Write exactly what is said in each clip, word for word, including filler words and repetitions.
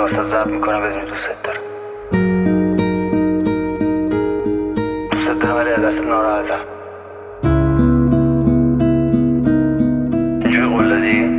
واسه ضبط میکنم بدونی دوست دارم دوست دارم ولی از دست ناراحتم. اینجوری قول دادی؟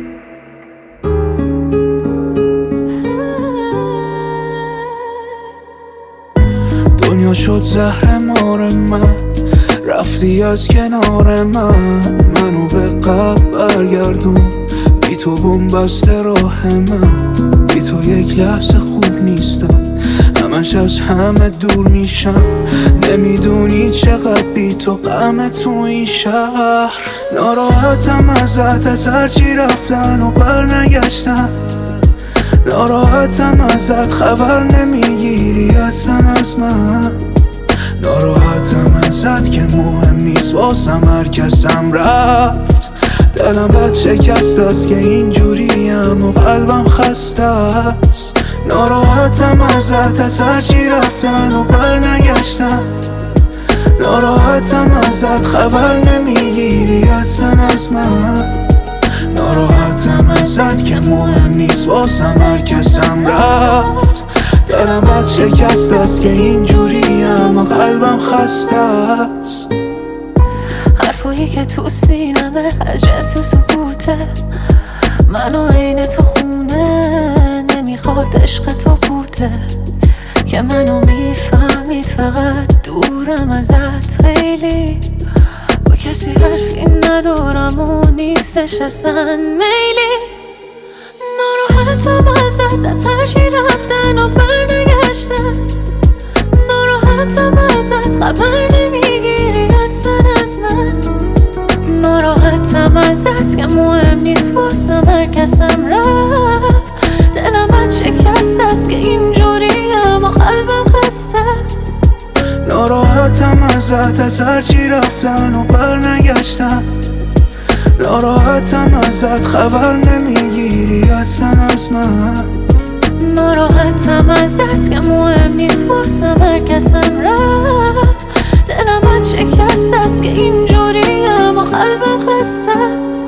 دنیا شد زهر مار من، رفتی از کنار من، منو به قبل برگردون، بی تو بنبسته راه من، بی تو یک لحظه خوب نیستم، همش از همه دور میشم، نمیدونی چقدر بی تو غم تو این شهر. ناراحتم ازت از هرچی رفتن و بر نگشتن، ناراحتم ازت خبر نمیگیری اصلا از من، ناراحتم ازت که مهم نیست واسم هر کسم رفت، دلم بد شکست است که اینجوریم و قلبم خسته است. ناراحتم ازت از هرچی رفتن و بر نگشتن، ناراحتم ازت خبر نمیگیری اصلا از من، ناراحتم ازت که مهم نیست واسم هر کسم رفت، دلم بد شکست است که اینجوریم و قلبم خسته است. حرفایی که تو سینمه از جنس سکوته، منو عین تو خونه نمیخواد عشق تو بوده، که منو میفهمید فقط دورم ازت خیلی، با کسی حرفی ندارم و نیستش اصلا میلی. ناراحتم ازت از هرچی رفتن و بر نگشتن، ناراحتم ازت خبر نمیگیری اصلا از من، ناراحتم ازت که مهم نیست واسم هر کسم رفت، دلم بد شکست است که اینجوریم و قلبم خسته است. ناراحتم ازت از هرچی رفتن و بر نگشتن، ناراحتم ازت خبر نمیگیری اصلا از من، ناراحتم ازت که مهم نیست واسم هر کسم رفت، دلم بد شکست است که اینجوریم و قلبم خسته است.